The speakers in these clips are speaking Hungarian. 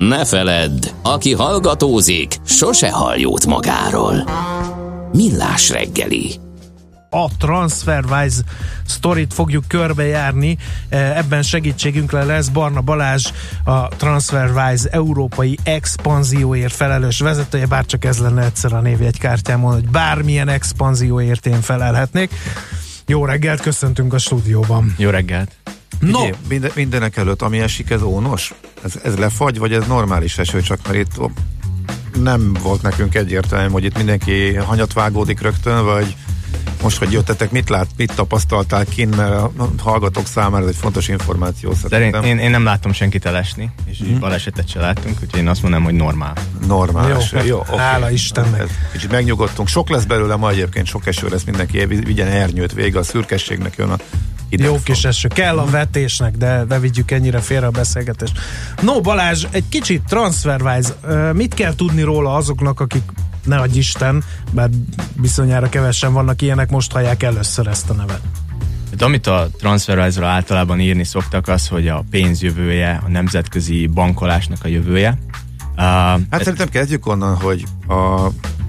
Ne feledd, aki hallgatózik, sose hall jót magáról. Millás reggeli. A TransferWise sztorit fogjuk körbejárni, ebben segítségünkre lesz Barna Balázs, a TransferWise európai expanzióért felelős vezetője, bárcsak ez lenne egyszer a névjegykártyámon, hogy bármilyen expanzióért én felelhetnék. Jó reggelt, köszöntünk a stúdióban. Jó reggelt. No. Mindenek előtt, ami esik, ez ónos? Ez lefagy, vagy ez normális eső, csak mert itt nem volt nekünk egyértelmű, hogy itt mindenki hanyat vágódik rögtön, vagy most, hogy jöttetek, mit tapasztaltál kint, mert a hallgatók számára ez egy fontos információ szerintem. Én nem láttam senkit elesni, és balesetet se láttunk, úgyhogy én azt mondom, hogy normál. Normál. Jó, okay. Hála Istennek. Kicsit megnyugodtunk. Sok lesz belőle ma egyébként, sok eső lesz, mindenki vigyen ernyőt, vége a szürkességnek, jön a jó kis eső. Kell a vetésnek, de vigyük ennyire félre a beszélgetést. No, Balázs, egy kicsit TransferWise. Mit kell tudni róla azoknak, akik ne adj Isten, bár bizonyára kevesen vannak ilyenek, most hallják először ezt a nevet. Amit a TransferWise-ra általában írni szoktak, az, hogy a pénz jövője, a nemzetközi bankolásnak a jövője. Szerintem kezdjük onnan, hogy a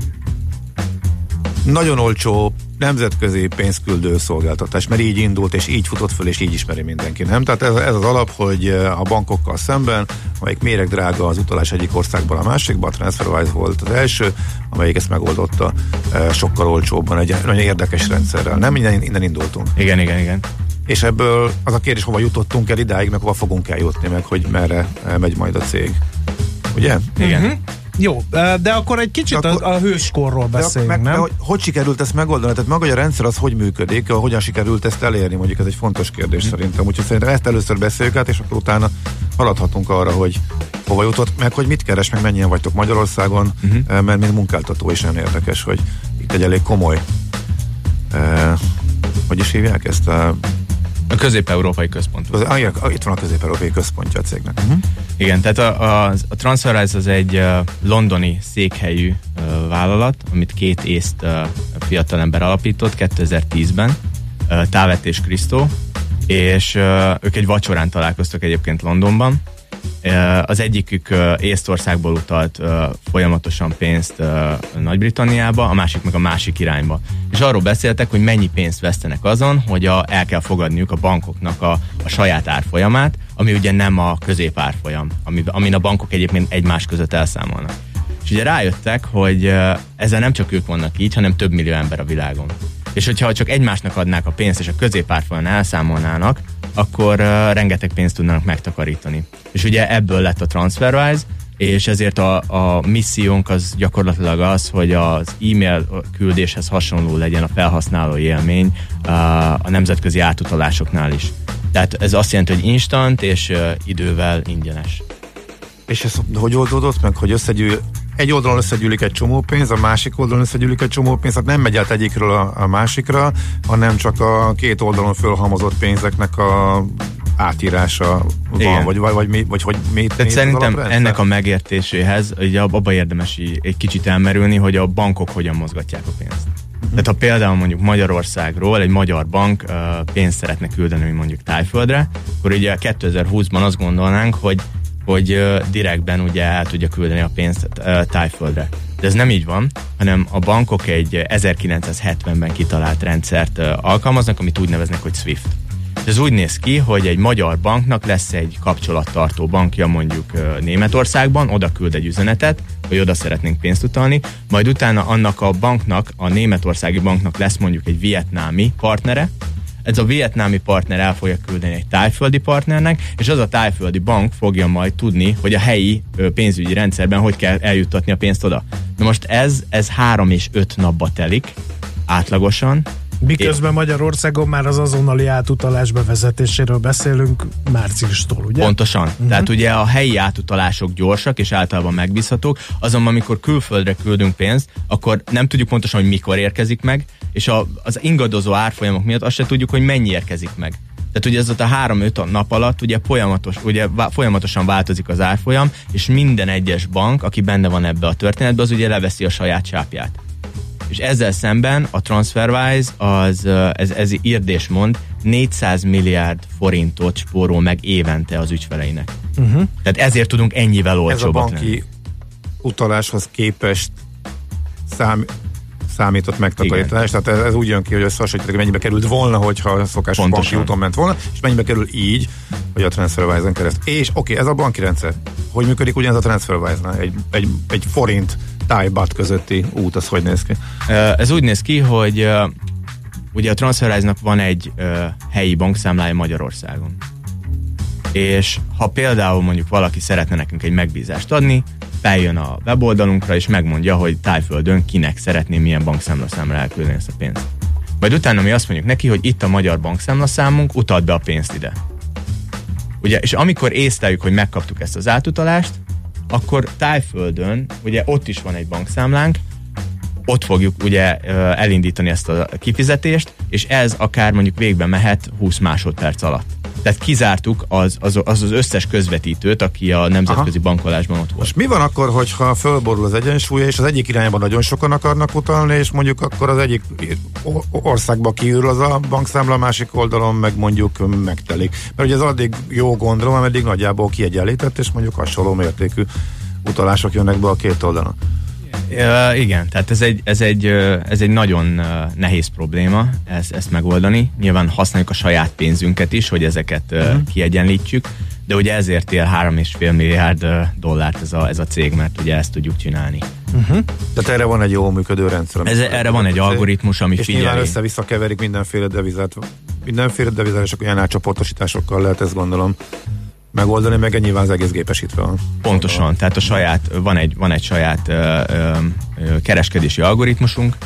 nagyon olcsó nemzetközi pénzküldő szolgáltatás, mert így indult, és így futott föl, és így ismeri mindenki, nem? Tehát ez az alap, hogy a bankokkal szemben, amelyik méregdrága az utalás egyik országban a másikban, a TransferWise volt az első, amelyik ezt megoldotta sokkal olcsóbban, egy nagyon érdekes rendszerrel. Nem innen indultunk. Igen. És ebből az a kérdés, hova jutottunk el idáig, meg hova fogunk eljutni, meg hogy merre megy majd a cég. Ugye? Igen. Jó, de akkor egy kicsit a hőskorról beszéljünk, nem? Hogy sikerült ezt megoldani? Tehát maga a rendszer az hogy működik? Hogyan sikerült ezt elérni? Mondjuk ez egy fontos kérdés szerintem. Úgyhogy szerintem ezt először beszéljük át, és akkor utána haladhatunk arra, hogy hova jutott, meg hogy mit keres, meg mennyien vagytok Magyarországon, mert mint munkáltató is nagyon érdekes, hogy itt egy elég komoly hogy is hívják ezt? A közép-európai központ. Itt van a közép-európai központja a cégnek. Igen, tehát a TransferWise az egy londoni székhelyű vállalat, amit 2 észt fiatalember alapított 2010-ben, Távet és Krisztó, és ők egy vacsorán találkoztak egyébként Londonban. Az egyikük Észtországból utalt folyamatosan pénzt Nagy-Britanniába, a másik meg a másik irányba. És arról beszéltek, hogy mennyi pénzt vesztenek azon, hogy el kell fogadniuk a bankoknak a saját árfolyamát, ami ugye nem a középárfolyam, amin a bankok egyébként egymás között elszámolnak. És ugye rájöttek, hogy ezzel nem csak ők vannak így, hanem több millió ember a világon. És hogyha csak egymásnak adnák a pénzt, és a középárfolyamon elszámolnának, akkor rengeteg pénzt tudnának megtakarítani. És ugye ebből lett a TransferWise, és ezért a missziónk az gyakorlatilag az, hogy az e-mail küldéshez hasonló legyen a felhasználó élmény a nemzetközi átutalásoknál is. Tehát ez azt jelenti, hogy instant és idővel ingyenes. És ez hogy oldódott meg, hogy egy oldalon összegyűlik egy csomó pénz, a másik oldalon összegyűlik egy csomó pénz, tehát nem megy át egyikről a másikra, hanem csak a két oldalon fölhalmozott pénzeknek a átírása van, vagy hogy mi. Tehát szerintem ennek a megértéséhez ugye abba érdemes egy kicsit elmerülni, hogy a bankok hogyan mozgatják a pénzt. Tehát ha például mondjuk Magyarországról egy magyar bank pénzt szeretne küldeni mondjuk Tájföldre, akkor ugye 2020-ban azt gondolnánk, hogy direktben ugye el tudja küldeni a pénzt Tájföldre. De ez nem így van, hanem a bankok egy 1970-ben kitalált rendszert alkalmaznak, amit úgy neveznek, hogy SWIFT. Ez úgy néz ki, hogy egy magyar banknak lesz egy kapcsolattartó bankja mondjuk Németországban, oda küld egy üzenetet, hogy oda szeretnénk pénzt utalni, majd utána annak a banknak, a németországi banknak lesz mondjuk egy vietnámi partnere, ez a vietnámi partner el fogja küldeni egy tájföldi partnernek, és az a tájföldi bank fogja majd tudni, hogy a helyi pénzügyi rendszerben hogy kell eljuttatni a pénzt oda. Na most ez 3 és 5 napba telik átlagosan. Miközben Magyarországon már az azonnali átutalás bevezetéséről beszélünk márciustól, ugye? Pontosan. Tehát ugye a helyi átutalások gyorsak és általában megbízhatók, azonban amikor külföldre küldünk pénzt, akkor nem tudjuk pontosan, hogy mikor érkezik meg, és az ingadozó árfolyamok miatt azt se tudjuk, hogy mennyi érkezik meg. Tehát ugye ez ott a 3-5 nap alatt ugye folyamatosan változik az árfolyam, és minden egyes bank, aki benne van ebbe a történetbe, az ugye leveszi a saját sápját. És ezzel szemben a TransferWise ez írdés mond 400 milliárd forintot spórol meg évente az ügyfeleinek. Tehát ezért tudunk ennyivel olcsóbbak lenni. Ez a banki utaláshoz képest számított megtakarítás, tehát ez úgy jön ki, hogy összehasonlítjuk, mennyibe került volna, hogyha szokásos banki úton ment volna, és mennyibe kerül így, hogy a TransferWise-en keresztül. És oké, ez a banki rendszer. Hogy működik ugyanez a TransferWise-nál? Egy forint Thai-baht közötti út, az hogy néz ki? Ez úgy néz ki, hogy ugye a TransferWise-nak van egy helyi bankszámlája Magyarországon. És ha például mondjuk valaki szeretne nekünk egy megbízást adni, feljön a weboldalunkra, és megmondja, hogy Tájföldön kinek szeretné milyen bankszámlaszámra elküldeni ezt a pénzt. Majd utána mi azt mondjuk neki, hogy itt a magyar bankszámlaszámunk, utald be a pénzt ide. Ugye, és amikor észleljük, hogy megkaptuk ezt az átutalást, akkor Tájföldön, ugye ott is van egy bankszámlánk, ott fogjuk ugye elindítani ezt a kifizetést, és ez akár mondjuk végbe mehet 20 másodperc alatt. Tehát kizártuk az összes közvetítőt, aki a nemzetközi bankolásban ott volt. És mi van akkor, hogyha fölborul az egyensúly, és az egyik irányban nagyon sokan akarnak utalni, és mondjuk akkor az egyik országba kiürül az a bankszámla, a másik oldalon meg mondjuk megtelik. Mert ugye ez addig jó gondolom, ameddig nagyjából kiegyenlített, és mondjuk hasonló mértékű utalások jönnek be a két oldalon. Igen, tehát ez egy nagyon nehéz probléma ezt megoldani. Nyilván használjuk a saját pénzünket is, hogy ezeket kiegyenlítsük, de ugye ezért él $3,5 milliárd ez a cég, mert ugye ezt tudjuk csinálni. Tehát erre van egy jól működő rendszer. Erre van egy algoritmus, ami figyeli. És nyilván össze-vissza keverik mindenféle devizát, és akkor ilyen átcsoportosításokkal lehet, ezt gondolom megoldani, meg nyilván az egész gépesítve van. Pontosan, tehát van egy saját kereskedési algoritmusunk,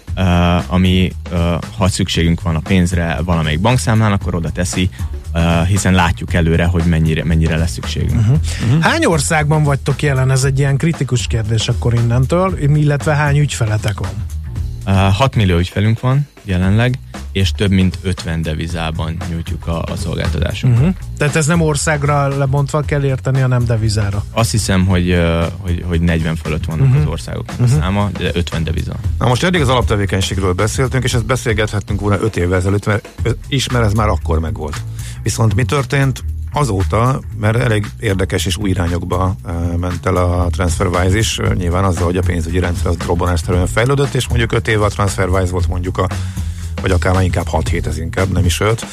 ami ha szükségünk van a pénzre valamelyik bankszámlán, akkor oda teszi, hiszen látjuk előre, hogy mennyire lesz szükségünk. Hány országban vagytok jelen? Ez egy ilyen kritikus kérdés akkor innentől, illetve hány ügyfeletek van? 6 millió ügyfelünk van jelenleg, és több mint 50 devizában nyújtjuk a szolgáltatásunkat. Tehát ez nem országra lebontva kell érteni, hanem devizára. Azt hiszem, hogy 40 fölött vannak az országoknak a száma, de 50 deviza. Na most eddig az alaptevékenységről beszéltünk, és ezt beszélgethettünk volna 5 évvel ezelőtt, mert ez már akkor megvolt. Viszont mi történt azóta, mert elég érdekes és új irányokba ment el a TransferWise is, nyilván azzal, hogy a pénzügyi rendszer az robbanásszerűen fejlődött, és mondjuk 5 éve a TransferWise volt mondjuk vagy akár már inkább 6-7, ez inkább, nem is 5.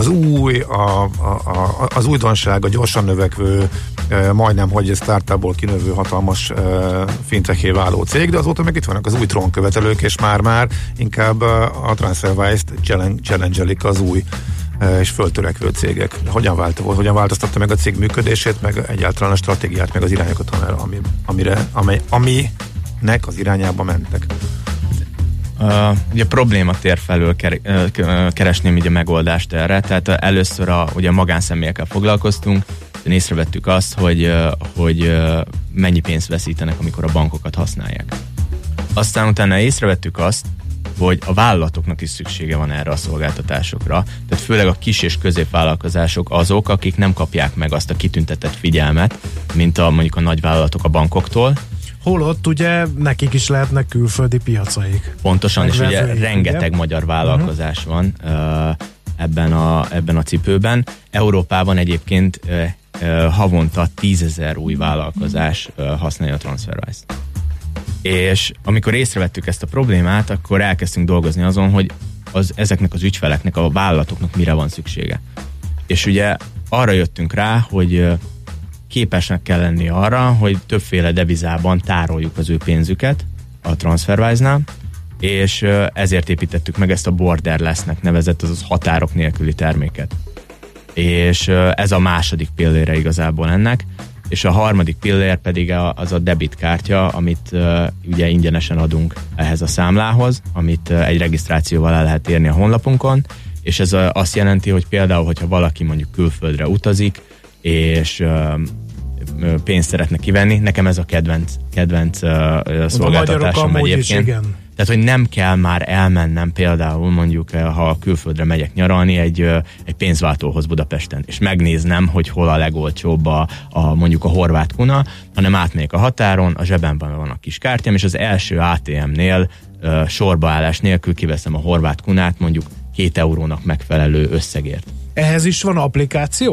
Az újdonság, a gyorsan növekvő, majdnem, hogy startupból kinövő hatalmas finteché váló cég, de azóta meg itt vannak az új trónkövetelők, és már inkább a TransferWise-t challenge-elik az új és föltörekvő cégek. Hogyan változtatta meg a cég működését, meg egyáltalán a stratégiát, meg az irányokat, aminek az irányába mentek? Ugye a problématér felől keresném így a megoldást erre, tehát először ugye a magánszemélyekkel foglalkoztunk, de észrevettük azt, hogy mennyi pénzt veszítenek, amikor a bankokat használják. Aztán utána észrevettük azt, hogy a vállalatoknak is szüksége van erre a szolgáltatásokra, tehát főleg a kis és középvállalkozások azok, akik nem kapják meg azt a kitüntetett figyelmet, mint mondjuk a nagyvállalatok a bankoktól. Holott ugye nekik is lehetnek külföldi piacaik. Pontosan, és ugye rengeteg magyar vállalkozás van ebben a cipőben. Európában egyébként havonta 10 000 új vállalkozás használja a TransferWise-t. És amikor észrevettük ezt a problémát, akkor elkezdtünk dolgozni azon, hogy ezeknek az ügyfeleknek, a vállalatoknak mire van szüksége. És ugye arra jöttünk rá, hogy képesnek kell lenni arra, hogy többféle devizában tároljuk az ő pénzüket a TransferWise-nál, és ezért építettük meg ezt a borderless-nek nevezett, azaz határok nélküli terméket. És ez a második pillére igazából ennek, és a harmadik pillér pedig az a debitkártya, amit ugye ingyenesen adunk ehhez a számlához, amit egy regisztrációval el lehet érni a honlapunkon, és ez azt jelenti, hogy például, hogyha valaki mondjuk külföldre utazik, és pénzt szeretne kivenni, nekem ez a kedvenc szolgáltatásom egyébként. Tehát, hogy nem kell már elmennem például mondjuk, ha külföldre megyek nyaralni egy pénzváltóhoz Budapesten, és megnéznem, hogy hol a legolcsóbb mondjuk a horvát kuna, hanem átmegyek a határon, a zsebemben van a kis kártyám, és az első ATM-nél sorbaállás nélkül kiveszem a horvát kunát mondjuk 2 eurónak megfelelő összegért. Ehhez is van applikáció?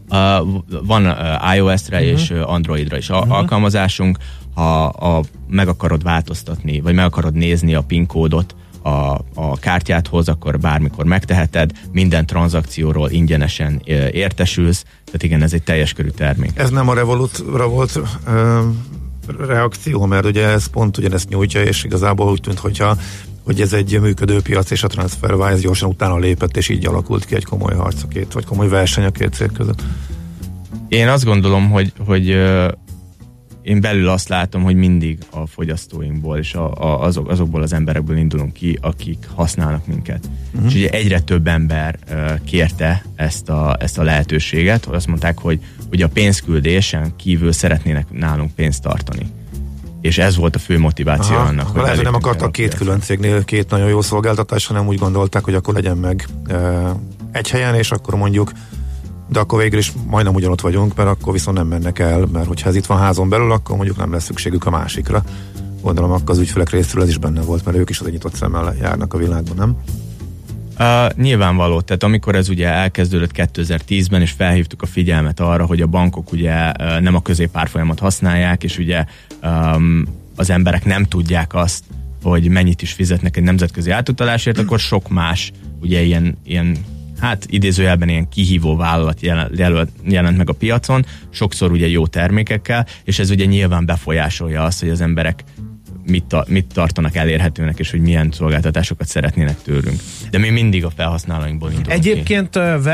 Van iOS-re és Androidra is alkalmazásunk. Ha meg akarod változtatni, vagy meg akarod nézni a PIN kódot a kártyádhoz, akkor bármikor megteheted, minden tranzakcióról ingyenesen értesülsz, tehát igen, ez egy teljes körű termék. Ez nem a Revolutra volt reakció, mert ugye ez pont ugyanezt nyújtja, és igazából úgy tűnt, hogy ez egy működő piac, és a TransferWise gyorsan utána lépett, és így alakult ki egy komoly harc a két, vagy komoly verseny a két cég között. Én azt gondolom, hogy én belül azt látom, hogy mindig a fogyasztóinkból és azokból az emberekből indulunk ki, akik használnak minket. És ugye egyre több ember kérte ezt a lehetőséget, hogy azt mondták, hogy ugye a pénzküldésen kívül szeretnének nálunk pénzt tartani. És ez volt a fő motiváció annak, hogy lehet, hogy nem akartak két külön cégnél két nagyon jó szolgáltatás, hanem úgy gondolták, hogy akkor legyen meg egy helyen, és akkor mondjuk, de akkor végül is majdnem ugyanott vagyunk, mert akkor viszont nem mennek el, mert hogyha ez itt van házon belül, akkor mondjuk nem lesz szükségük a másikra. Gondolom, akkor az ügyfelek részről ez is benne volt, mert ők is az egy nyitott szemmel járnak a világban, nem? Nyilvánvaló, tehát amikor ez ugye elkezdődött 2010-ben, és felhívtuk a figyelmet arra, hogy a bankok ugye nem a középárfolyamat használják, és ugye az emberek nem tudják azt, hogy mennyit is fizetnek egy nemzetközi átutalásért, akkor sok más ugye ilyen hát idézőjelben ilyen kihívó vállalat jelent meg a piacon, sokszor ugye jó termékekkel, és ez ugye nyilván befolyásolja azt, hogy az emberek mit tartanak elérhetőnek, és hogy milyen szolgáltatásokat szeretnének tőlünk. De mi mindig a felhasználóinkból indulunk. Egyébként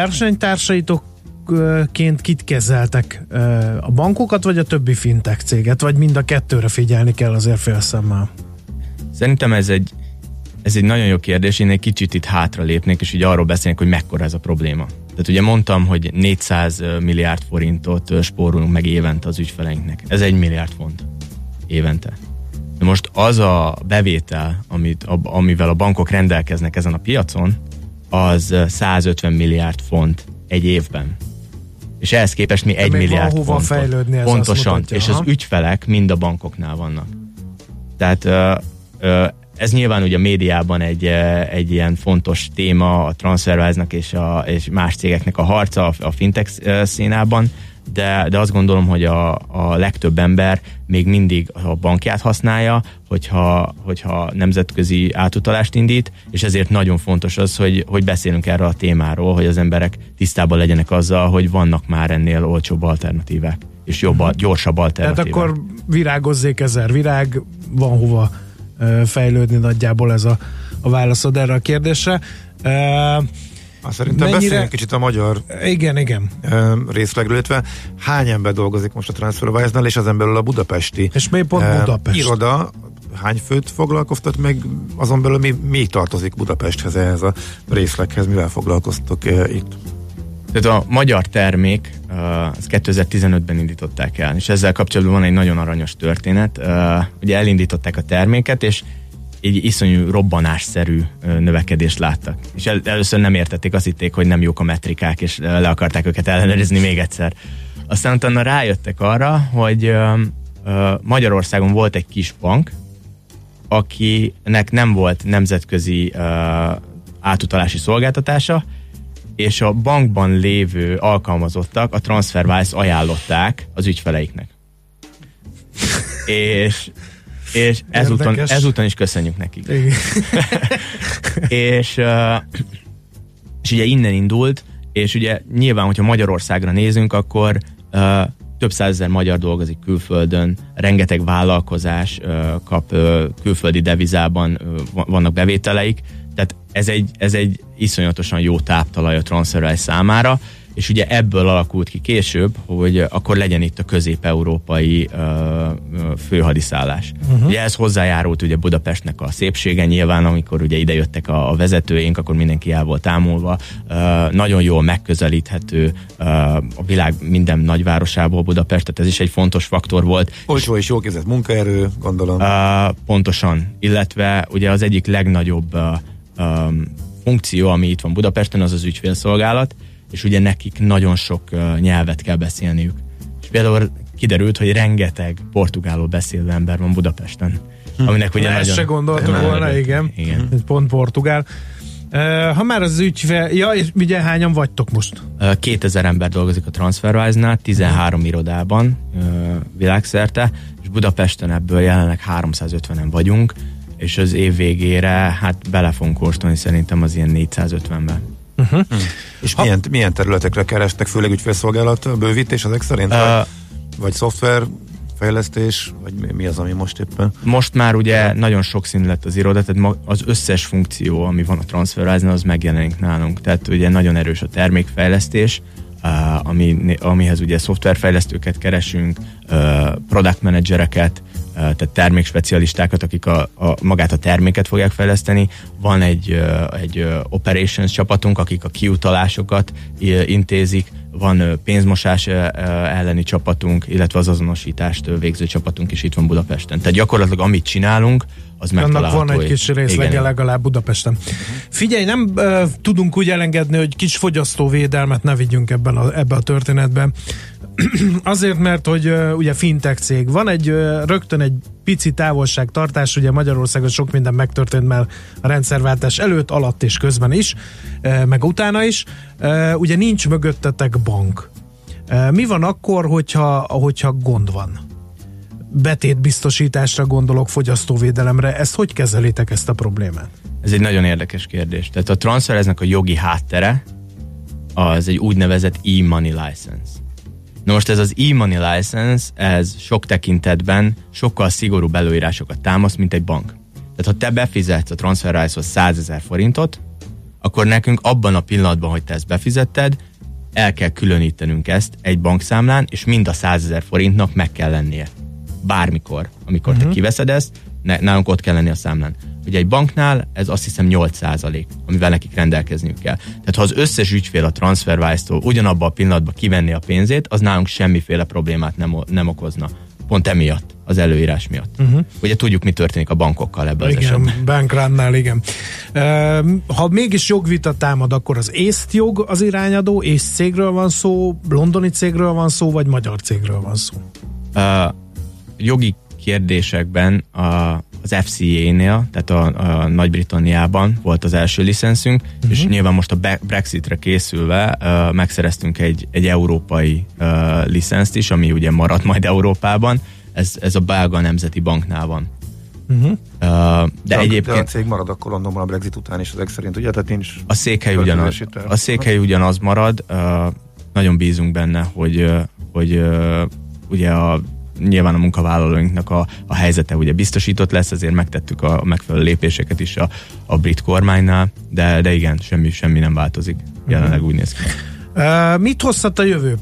versenytársaitokként kit kezeltek? A bankokat, vagy a többi fintech céget? Vagy mind a kettőre figyelni kell azért félszemmel? Szerintem ez egy nagyon jó kérdés, én egy kicsit itt hátra lépnék, és így arról beszélnék, hogy mekkora ez a probléma. Tehát ugye mondtam, hogy 400 milliárd forintot spórolunk meg évente az ügyfeleinknek. Ez 1 milliárd font évente. De most az a bevétel, amivel a bankok rendelkeznek ezen a piacon, az 150 milliárd font egy évben. És ehhez képest mi 1 milliárd fontot. Fejlődni, ez pontosan. mutatja, és az ügyfelek mind a bankoknál vannak. Tehát ez nyilván ugye a médiában egy ilyen fontos téma a TransferWise-nak és más cégeknek a harca a fintech színában, de azt gondolom, hogy a legtöbb ember még mindig a bankját használja, hogyha nemzetközi átutalást indít, és ezért nagyon fontos az, hogy beszélünk erről a témáról, hogy az emberek tisztában legyenek azzal, hogy vannak már ennél olcsóbb alternatívák, és gyorsabb alternatívák. Tehát akkor virágozzék 1000 virág, van hova fejlődni, nagyjából ez a válaszod erre a kérdésre. Szerintem beszéljünk kicsit a magyar igen. részlegről, illetve hány ember dolgozik most a TransferWise-nál, és ezen belül a budapesti és miért pont Budapest? Iroda hány főt foglalkoztat, meg azon belül mi tartozik Budapesthez, ehhez a részleghez, mivel foglalkoztok itt? Tehát a magyar termék, az 2015-ben indították el, és ezzel kapcsolatban van egy nagyon aranyos történet. Ugye elindították a terméket, és egy iszonyú robbanásszerű növekedést láttak. És először nem értették, azt hitték, hogy nem jók a metrikák, és le akarták őket ellenőrizni még egyszer. Aztán utána rájöttek arra, hogy Magyarországon volt egy kis bank, akinek nem volt nemzetközi átutalási szolgáltatása, és a bankban lévő alkalmazottak a TransferWise ajánlották az ügyfeleiknek. És ezúton is köszönjük nekik. és ugye innen indult, és ugye nyilván, hogyha Magyarországra nézünk, akkor több százezer magyar dolgozik külföldön, rengeteg vállalkozás kap külföldi devizában, vannak bevételeik, tehát ez egy iszonyatosan jó táptalaj a TransferWise számára, és ugye ebből alakult ki később, hogy akkor legyen itt a közép-európai főhadiszállás. Ugye ez hozzájárult ugye Budapestnek a szépsége, nyilván amikor ugye idejöttek a vezetőink, akkor mindenki el volt ámulva, nagyon jól megközelíthető a világ minden nagyvárosából Budapest, tehát ez is egy fontos faktor volt. Olcsó és jó képzett munkaerő, gondolom. Pontosan, illetve ugye az egyik legnagyobb funkció, ami itt van Budapesten, az az ügyfélszolgálat, és ugye nekik nagyon sok nyelvet kell beszélniük. És például kiderült, hogy rengeteg portugálul beszélő ember van Budapesten. Aminek ugye ezt se gondoltuk volna, igen. Pont portugál. Ha már az ügyfél... Ja, és ugye hányan vagytok most? 2000 ember dolgozik a TransferWise-nál, 13 irodában világszerte, és Budapesten ebből jelenleg 350-en vagyunk, és az év végére hát bele fogunk kóstolni szerintem az ilyen 450-ben. És milyen területekre kerestek, főleg ügyfélszolgálat bővítés ezek szerint? Vagy szoftverfejlesztés, vagy mi az, ami most éppen? Most már ugye nagyon sokszínű lett az iroda, tehát az összes funkció, ami van a TransferWise-nál, az megjelenik nálunk. Tehát ugye nagyon erős a termékfejlesztés, amihez ugye szoftverfejlesztőket keresünk, product managereket, tehát termékspecialistákat, akik magát a terméket fogják fejleszteni. Van egy operations csapatunk, akik a kiutalásokat intézik, van pénzmosás elleni csapatunk, illetve az azonosítást végző csapatunk is itt van Budapesten. Tehát gyakorlatilag amit csinálunk, az megtalálható. Annak van egy kis részlege legalább Budapesten. Figyelj, nem tudunk úgy elengedni, hogy kis fogyasztóvédelmet ne vigyünk ebbe a történetben. Azért, mert hogy ugye fintech cég van, rögtön egy pici távolságtartás, ugye Magyarországon sok minden megtörtént már a rendszerváltás előtt, alatt és közben is, meg utána is. Ugye nincs mögöttetek bank. Mi van akkor, hogyha gond van? Betétbiztosításra gondolok, fogyasztóvédelemre. Ezt hogy kezelitek, ezt a problémát? Ez egy nagyon érdekes kérdés. Tehát a TransferWise-nek a jogi háttere az egy úgynevezett e-money license. Na most ez az e-money license, ez sok tekintetben sokkal szigorúbb előírásokat támaszt, mint egy bank. Tehát ha te befizetsz a TransferWise-hoz 100 000 forintot, akkor nekünk abban a pillanatban, hogy te ezt befizetted, el kell különítenünk ezt egy bankszámlán, és mind a 100 000 forintnak meg kell lennie. Bármikor, amikor te kiveszed ezt, nálunk ott kell lenni a számlán. Ugye egy banknál ez azt hiszem 8%, amivel nekik rendelkezniük kell. Tehát ha az összes ügyfél a TransferWise-tól ugyanabban a pillanatban kivenni a pénzét, az nálunk semmiféle problémát nem okozna. Pont emiatt, az előírás miatt. Ugye tudjuk, mi történik a bankokkal ebben az esetben. Igen, bankránnál, igen. Ha mégis jogvita támad, akkor az észt jog az irányadó, észt cégről van szó, londoni cégről van szó, vagy magyar cégről van szó? Jogi kérdésekben az FCA-nél, tehát a Nagy-Britanniában volt az első licenszünk, és nyilván most a Brexitre készülve megszereztünk egy európai licenszt is, ami ugye maradt majd Európában. Ez a belga nemzeti banknál van. De egyébként... a cég marad akkor Londonban a Brexit után is ezek szerint, ugye? Tehát nincs... A székhely ugyanaz marad. Nagyon bízunk benne, hogy ugye nyilván a munkavállalóinknak a helyzete ugye biztosított lesz, ezért megtettük a megfelelő lépéseket is a brit kormánynál, de igen, semmi nem változik. Jelenleg úgy néz ki. Mit hozhat a jövő?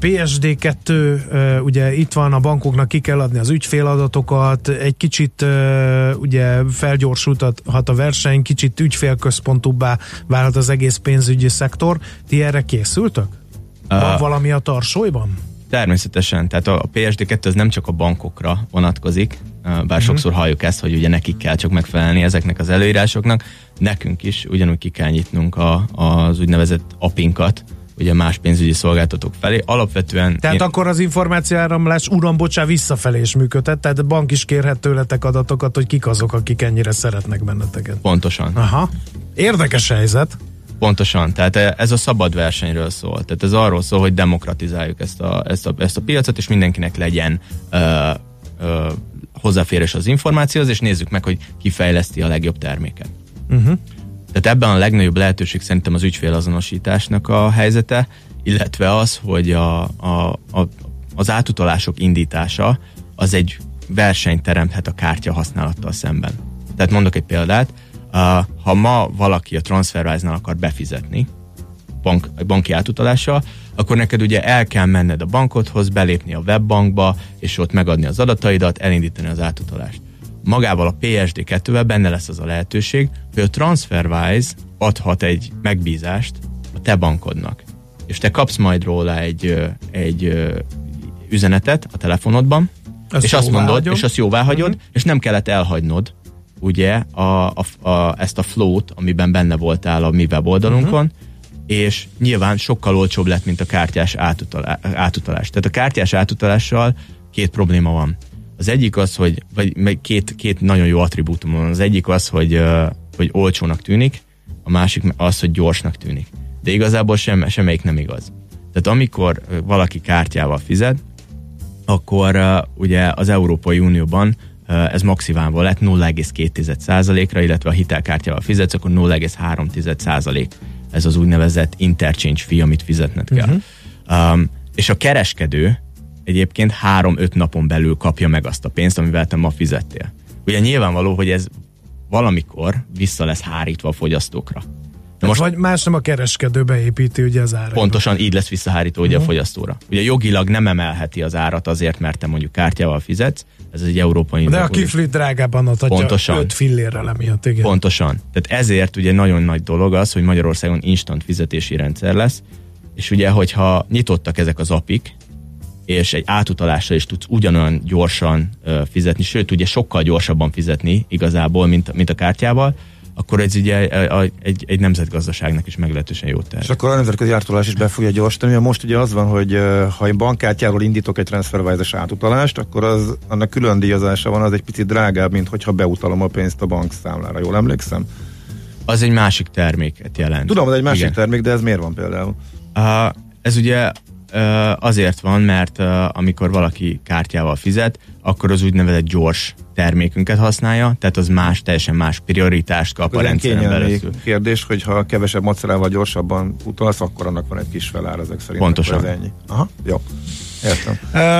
PSD2, ugye itt van, a bankoknak ki kell adni az ügyféladatokat, egy kicsit ugye felgyorsulhat a verseny, kicsit ügyfélközpontúbbá válhat az egész pénzügyi szektor. Ti erre készültök? Van valami a tarsolyban? Természetesen, tehát a PSD2 az nem csak a bankokra vonatkozik, bár sokszor halljuk ezt, hogy ugye nekik kell csak megfelelni ezeknek az előírásoknak, nekünk is ugyanúgy ki kell nyitnunk az úgynevezett API-nkat, ugye más pénzügyi szolgáltatók felé. Alapvetően... Tehát akkor az információáramlás visszafelé is működhet, tehát a bank is kérhet tőletek adatokat, hogy kik azok, akik ennyire szeretnek benneteket. Pontosan. Aha. Érdekes helyzet. Pontosan, tehát ez a szabad versenyről szól. Tehát ez arról szól, hogy demokratizáljuk ezt a piacot, és mindenkinek legyen hozzáférés az információhoz, és nézzük meg, hogy ki fejleszti a legjobb terméket. Tehát ebben a legnagyobb lehetőség szerintem az ügyfélazonosításnak a helyzete, illetve az, hogy az átutalások indítása az egy versenyt teremthet a kártya használattal szemben. Tehát mondok egy példát, ha ma valaki a TransferWise-nál akar befizetni banki átutalással, akkor neked ugye el kell menned a bankodhoz, belépni a webbankba, és ott megadni az adataidat, elindítani az átutalást. Magával a PSD2-vel benne lesz az a lehetőség, hogy a TransferWise adhat egy megbízást a te bankodnak. És te kapsz majd róla egy üzenetet a telefonodban, és azt mondod, és azt jóvá hagyod, és nem kellett elhagynod ugye ezt a flow-t, amiben benne voltál a mi weboldalunkon, és nyilván sokkal olcsóbb lett, mint a kártyás átutalás. Tehát a kártyás átutalással két probléma van. Az egyik az, két nagyon jó attribútum van. Az egyik az, hogy olcsónak tűnik, a másik az, hogy gyorsnak tűnik. De igazából semmelyik nem igaz. Tehát amikor valaki kártyával fizet, akkor ugye az Európai Unióban ez maximálva lett 0,2%-ra, illetve a hitelkártyával fizetsz, akkor 0,3%. Ez az úgynevezett interchange fee, amit fizetned kell. És a kereskedő egyébként 3-5 napon belül kapja meg azt a pénzt, amivel te ma fizettél. Ugye nyilvánvaló, hogy ez valamikor vissza lesz hárítva a fogyasztókra. Most vagy más nem a kereskedő beépíti ugye az árat. Pontosan így lesz visszahárító ugye a fogyasztóra. Ugye jogilag nem emelheti az árat azért, mert te mondjuk kártyával fizetsz, ez egy európai... De a kiflit drágában adhatja 5 fillérrel emiatt, igen. Pontosan. Tehát ezért ugye nagyon nagy dolog az, hogy Magyarországon instant fizetési rendszer lesz, és ugye, hogyha nyitottak ezek az apik, és egy átutalással is tudsz ugyanolyan gyorsan fizetni, sőt, ugye sokkal gyorsabban fizetni igazából, mint a kártyával, akkor ez ugye egy nemzetgazdaságnak is meglehetősen jót tehet. És akkor a nemzetközi átutolás is be fogja gyorsítani, mert most ugye az van, hogy ha én bankkártyáról indítok egy TransferWise-es átutalást, akkor annak külön díjazása van, az egy picit drágább, mint hogyha beutalom a pénzt a bankszámlára. Jól emlékszem? Az egy másik terméket jelent. Tudom, hogy egy másik termék, de ez miért van például? Ez ugye azért van, mert amikor valaki kártyával fizet, akkor az úgynevezett gyors termékünket használja, tehát az teljesen más prioritást kap a rendszeren belül. Kérdés, hogy ha kevesebb macerával gyorsabban utalsz, akkor annak van egy kis felár ezek szerint. Pontosan. Ez ennyi. Aha, jó. Értem.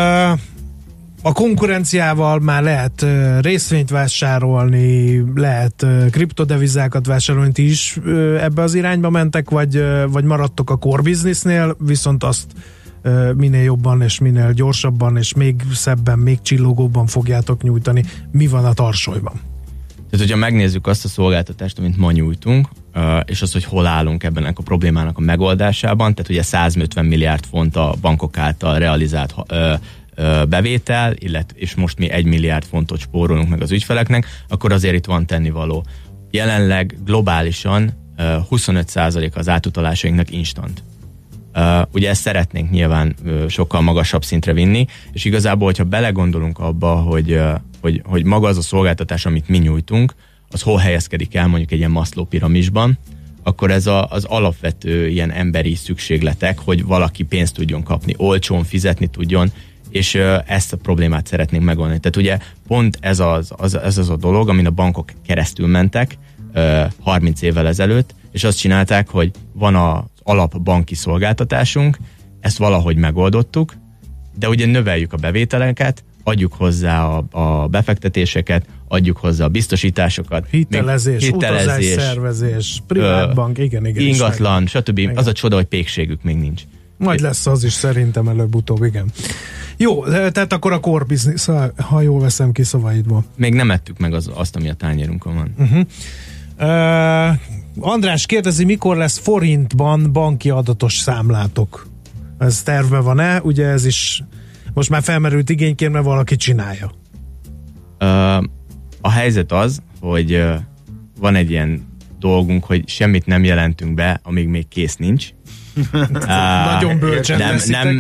A konkurenciával már lehet részvényt vásárolni, lehet kriptodevizákat vásárolni, ti is ebbe az irányba mentek, vagy maradtok a core businessnél, viszont azt minél jobban és minél gyorsabban és még szebben, még csillogóbban fogjátok nyújtani. Mi van a tarsolyban? Tehát, hogyha megnézzük azt a szolgáltatást, amit ma nyújtunk, és az, hogy hol állunk ebben a problémának a megoldásában, tehát ugye 150 milliárd font a bankok által realizált bevétel, és most mi 1 milliárd fontot spórolunk meg az ügyfeleknek, akkor azért itt van tennivaló. Jelenleg globálisan 25% az átutalásainknak instant. Ugye ezt szeretnénk nyilván sokkal magasabb szintre vinni, és igazából, hogyha belegondolunk abba, hogy maga az a szolgáltatás, amit mi nyújtunk, az hol helyezkedik el mondjuk egy ilyen Maslow piramisban, akkor ez az alapvető ilyen emberi szükségletek, hogy valaki pénzt tudjon kapni, olcsón fizetni tudjon, és ezt a problémát szeretnénk megoldani. Tehát ugye pont ez az a dolog, amin a bankok keresztül mentek 30 évvel ezelőtt, és azt csinálták, hogy van az alapbanki szolgáltatásunk, ezt valahogy megoldottuk, de ugye növeljük a bevételeket, adjuk hozzá a befektetéseket, adjuk hozzá a biztosításokat. Hitelezés, utazásszervezés, privátbank, igen. Ingatlan, stb. Igen. Az a csoda, hogy pékségük még nincs. Majd lesz az is szerintem előbb-utóbb, igen. Jó, tehát akkor a core business, ha jól veszem ki szavaidból. Még nem ettük meg azt, ami a tányérunkon van. András kérdezi, mikor lesz forintban banki adatos számlátok? Ez tervben van-e? Ugye ez is most már felmerült igényként, mert valaki csinálja. A helyzet az, hogy van egy ilyen dolgunk, hogy semmit nem jelentünk be, amíg még kész nincs. Nagyon bölcsen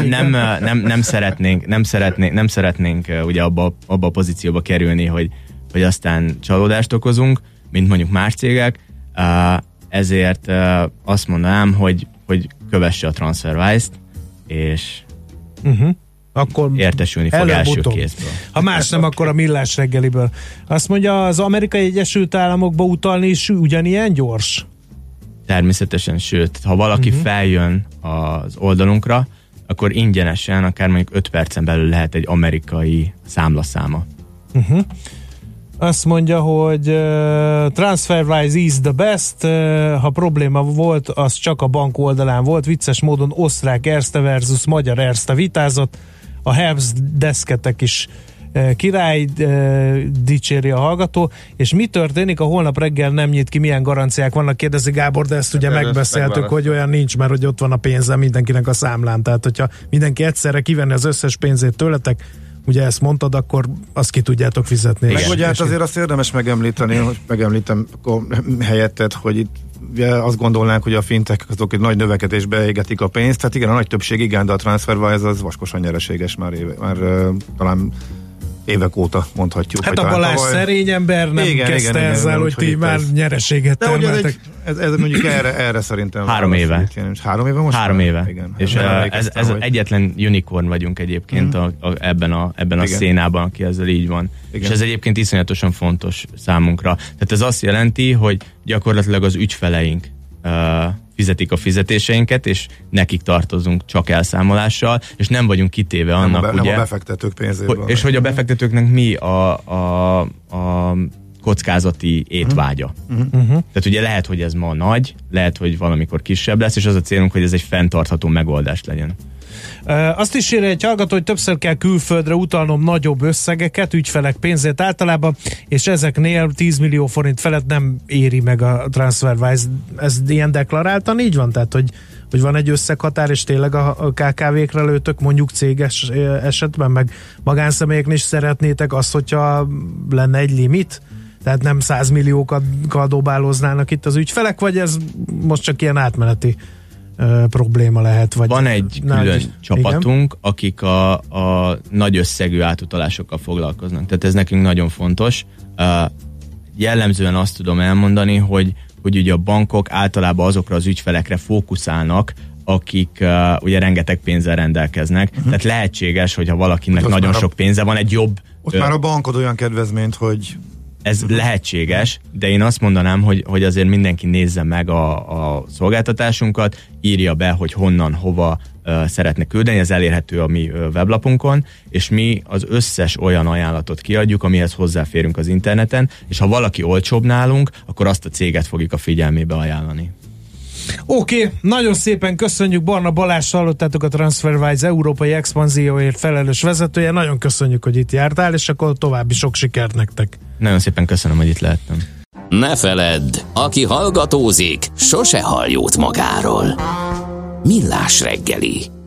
nem szeretnénk ugye abba a pozícióba kerülni, hogy aztán csalódást okozunk, mint mondjuk más cégek, ezért azt mondanám, hogy kövesse a TransferWise-t, és akkor értesülni fog első kézből. Ha más nem, akkor a Millás reggeliből. Azt mondja, az Amerikai Egyesült Államokba utalni is ugyanilyen gyors? Természetesen, sőt, ha valaki feljön az oldalunkra, akkor ingyenesen, akár mondjuk 5 percen belül lehet egy amerikai számlaszáma. Azt mondja, hogy TransferWise is the best, ha probléma volt, az csak a bank oldalán volt, vicces módon osztrák Erste versus magyar Erste vitázott, a helpdesketek is király, dicséri a hallgató, és mi történik, a holnap reggel nem nyit ki, milyen garanciák vannak, kérdezi Gábor, de ezt ugye megbeszéltük, hogy olyan nincs, mert hogy ott van a pénze mindenkinek a számlán, tehát hogyha mindenki egyszerre kivenni az összes pénzét tőletek, ugye ezt mondtad, akkor azt ki tudjátok fizetni. Meg ugye hát azért azt érdemes megemlíteni, hogy megemlítem akkor helyetted, hogy itt ugye azt gondolnánk, hogy a fintech azok egy nagy növekedésbe égetik a pénzt, tehát igen, a nagy többség igen, de a TransferWise az vaskosan nyereséges már talán évek óta mondhatjuk. Hát a Balázs szerény ember nem kezdte ezzel, hogy ti már nyereséget termeltek. Ez mondjuk erre szerintem 3 éve. 3 éve most? 3 éve. Igen. És ez egyetlen unicorn vagyunk egyébként ebben a szénában, aki ezzel így van. Igen. És ez egyébként iszonyatosan fontos számunkra. Tehát ez azt jelenti, hogy gyakorlatilag az ügyfeleink fizetik a fizetéseinket, és nekik tartozunk csak elszámolással, és nem vagyunk kitéve annak, nem a befektetők pénzéből. És hogy a befektetőknek mi a kockázati étvágya. Tehát ugye lehet, hogy ez ma nagy, lehet, hogy valamikor kisebb lesz, és az a célunk, hogy ez egy fenntartható megoldás legyen. Azt is írja egy hallgató, hogy többször kell külföldre utalnom nagyobb összegeket, ügyfelek pénzét általában, és ezeknél 10 millió forint felett nem éri meg a TransferWise. Ez ilyen deklaráltan így van? Tehát, hogy van egy összeghatár, és tényleg a KKV-kre lőtök, mondjuk céges esetben, meg magánszemélyeknél is szeretnétek azt, hogyha lenne egy limit? Tehát nem 100 milliókat dobáloznának itt az ügyfelek, vagy ez most csak ilyen átmeneti probléma lehet? Vagy van egy külön csapatunk, igen, akik a nagy összegű átutalásokkal foglalkoznak. Tehát ez nekünk nagyon fontos. Jellemzően azt tudom elmondani, hogy ugye a bankok általában azokra az ügyfelekre fókuszálnak, akik ugye rengeteg pénzzel rendelkeznek. Tehát lehetséges, hogyha valakinek nagyon sok pénze van, egy jobb... Ott már a bankod olyan kedvezményt, hogy... Ez lehetséges, de én azt mondanám, hogy azért mindenki nézze meg a szolgáltatásunkat, írja be, hogy honnan, hova szeretne küldeni, ez elérhető a mi weblapunkon, és mi az összes olyan ajánlatot kiadjuk, amihez hozzáférünk az interneten, és ha valaki olcsóbb nálunk, akkor azt a céget fogjuk a figyelmébe ajánlani. Oké, nagyon szépen köszönjük. Barna Balázs, hallottátok, a TransferWise európai expanzióért felelős vezetője. Nagyon köszönjük, hogy itt jártál, és akkor további sok sikert nektek. Nagyon szépen köszönöm, hogy itt lehettem. Ne feledd, aki hallgatózik, sose hall jót magáról. Millás reggeli.